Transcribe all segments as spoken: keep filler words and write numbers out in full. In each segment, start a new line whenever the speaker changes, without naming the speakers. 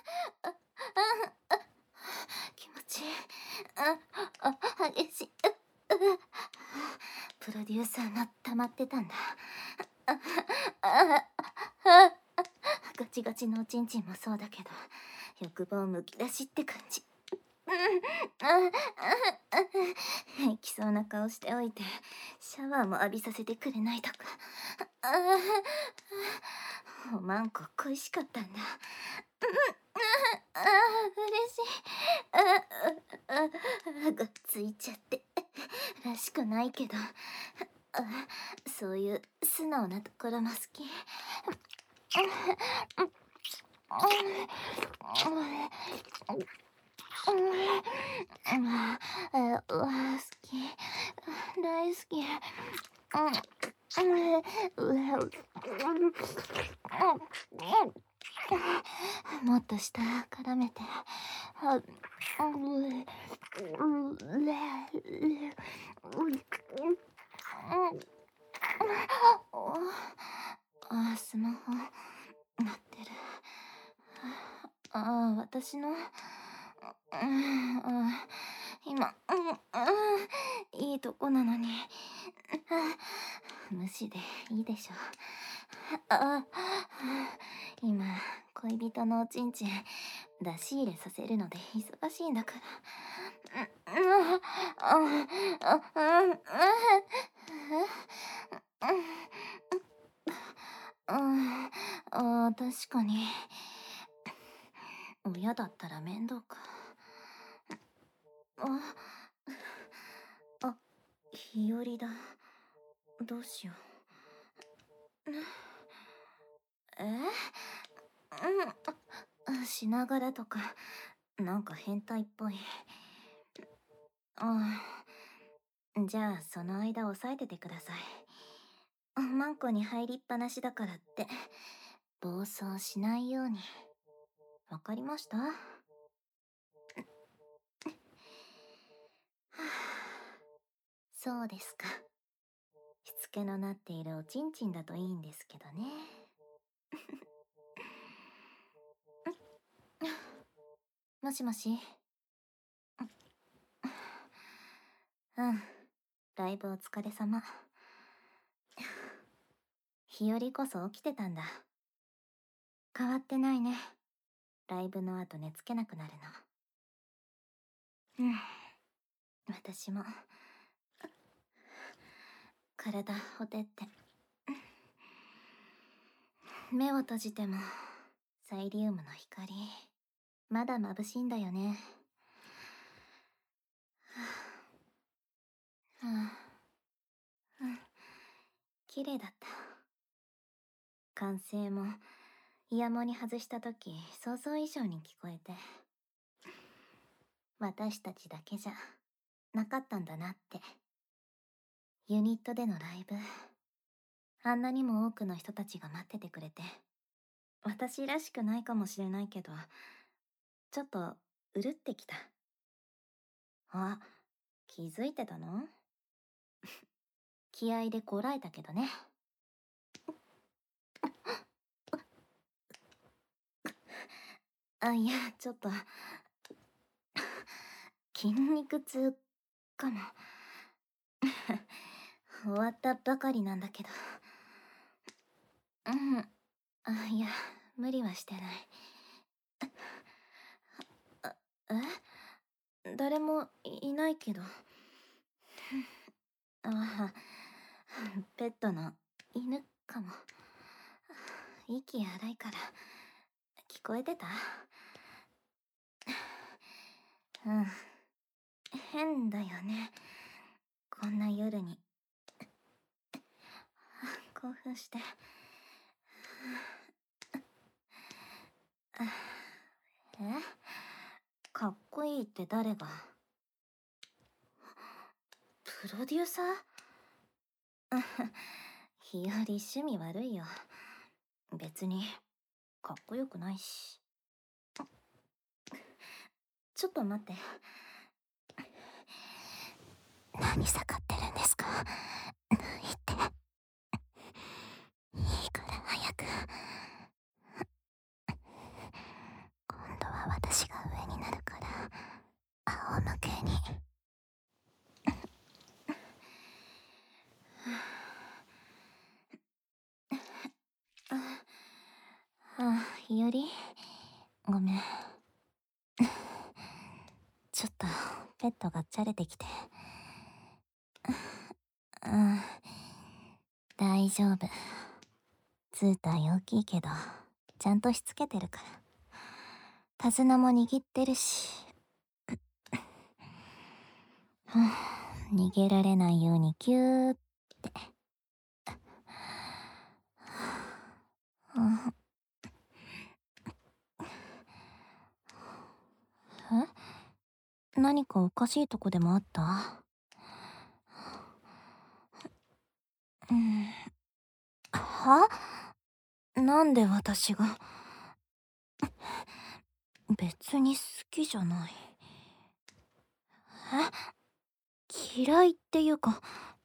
あ、あ、気持ちいい。あ、あ、激しい。プロデューサーが溜まってたんだ。あ、あ、あ、ガチガチのおちんちんもそうだけど、欲望むき出しって感じ。吐きそうな顔しておいて、シャワーも浴びさせてくれないとか。おまんこ恋しかったんだ。ああ、嬉しい。ああ、がっついちゃって。らしくないけど、あ、そういう素直なところも好き。うわ、好き。大好き。もっと下絡めて。あ、スマホ鳴ってる。ああ、私の、うん、今、うん、いいとこなのに、無視でいいでしょ。あ、今恋人のおちんちん出し入れさせるので忙しいんだから。あ、確かに親だったら面倒か。あ、あ、日和だ。どうしよう。え、うん、しながらとかなんか変態っぽい。ああ、じゃあその間押さえててください。マンコに入りっぱなしだからって暴走しないように。わかりました？はあ、そうですか。しつけのなっているおちんちんだといいんですけどね。もしもし。うん、ライブお疲れ様。日和こそ起きてたんだ。変わってないね。ライブの後寝つけなくなるの。うん、私も体ほてって。目を閉じてもサイリウムの光まだ眩しいんだよね。はあ、うん、綺麗だった。歓声もイヤモニ外した時想像以上に聞こえて、私たちだけじゃなかったんだなって。ユニットでのライブ、あんなにも多くの人たちが待っててくれて、私らしくないかもしれないけど、ちょっとうるってきた。あ、気づいてたの？気合でこらえたけどね。あ、いや、ちょっと筋肉痛かも。終わったばかりなんだけど。うん、あ、いや、無理はしてない。あ、え？誰もいないけど。あ、ペットの犬かも。息荒いから聞こえてた？うん、変だよね、こんな夜に興奮して。え？かっこいいって誰が？プロデューサー？日和趣味悪いよ。別にかっこよくないし。ちょっと待って。何盛ってるんですか？脱いで。いいから早く。今に。あ、日和、ごめん。ちょっとペットがじゃれてきて。うん、大丈夫。図体大きいけどちゃんとしつけてるから。手綱も握ってるし。逃げられないようにキューって。え？何かおかしいとこでもあった？うん。は？なんで私が？別に好きじゃない。え？嫌いっていうか、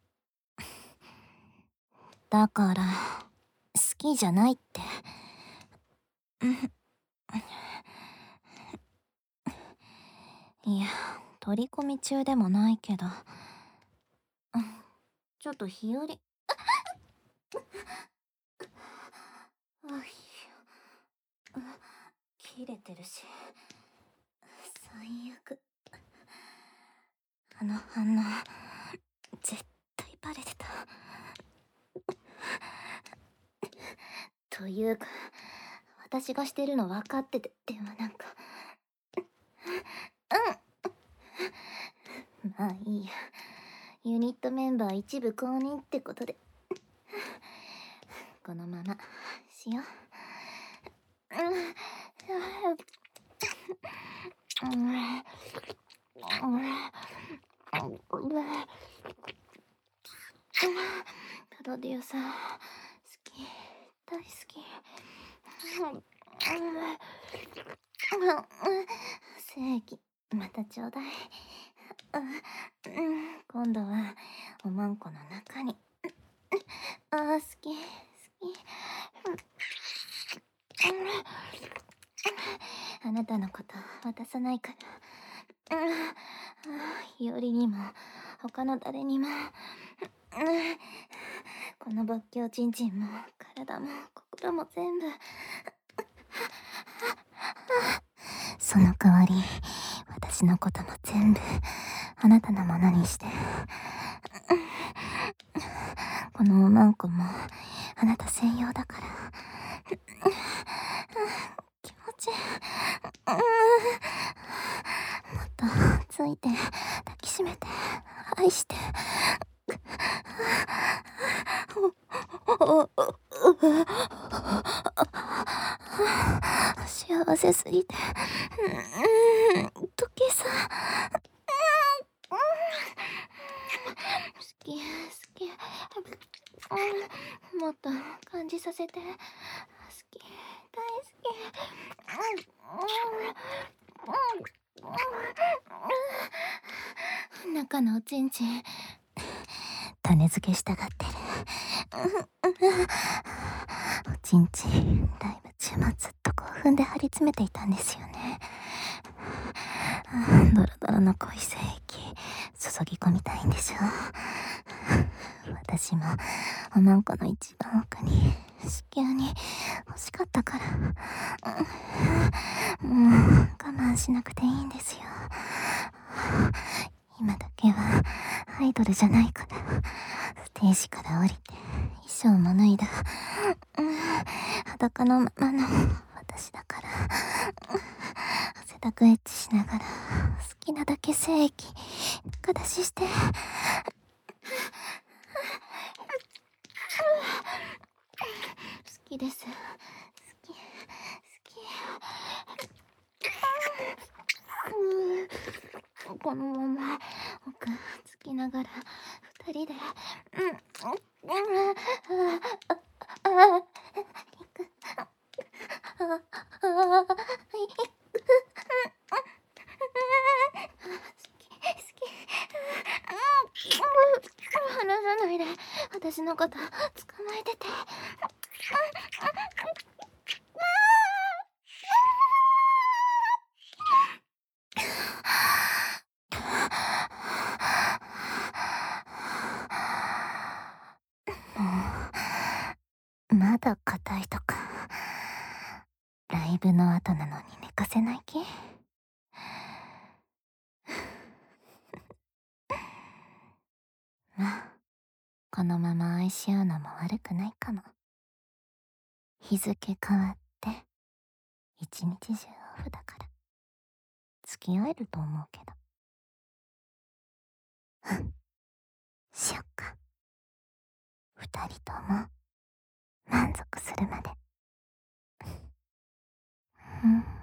だから好きじゃないって。いや、取り込み中でもないけど。ちょっと日和。切れてるし、最悪。あの反応絶対バレてた。というか、私がしてるの分かってて、でもなんか、うん、まあいいや。ユニットメンバー一部公認ってことで、このまましよう。プロデューサー好き、大好き。正義またちょうだい。今度はおまんこの中に。あー好き好き。あなたのこと渡さないから。日和にも他の誰にも。この仏教ちんちんも体も心も全部。その代わり私のことも全部あなたのものにして。このおまんこもあなた専用だから。気持ちいい。もっとついて抱きしめて愛して。幸せすぎて、うん、時さ。好き好き。もっと感じさせて。好き大好き。中のおちんちん種付けしたがってる。おちんちんライブ中もずっと興奮で張り詰めていたんですよね。ドロドロの濃い精液注ぎ込みたいんでしょ。私もおまんこの一番奥に子宮に欲しかったから。もう我慢しなくていいんですよ。今だけはアイドルじゃないから。ステージから降りて衣装も脱いだ、うん、裸のままの私だから。汗だくエッチしながら好きなだけ精液中出しして。好きです好き好き。このまま奥つきながら二人でうんうんあああ行くあああ好き好き。離さないで。私のこと捕まえてて。 まだ硬いとか。ライブの後なのに寝かせない気？まあ、このまま愛し合うのも悪くないかも。日付変わって一日中オフだから付き合えると思うけど。うん、しよっか。二人とも満足するまで。うん。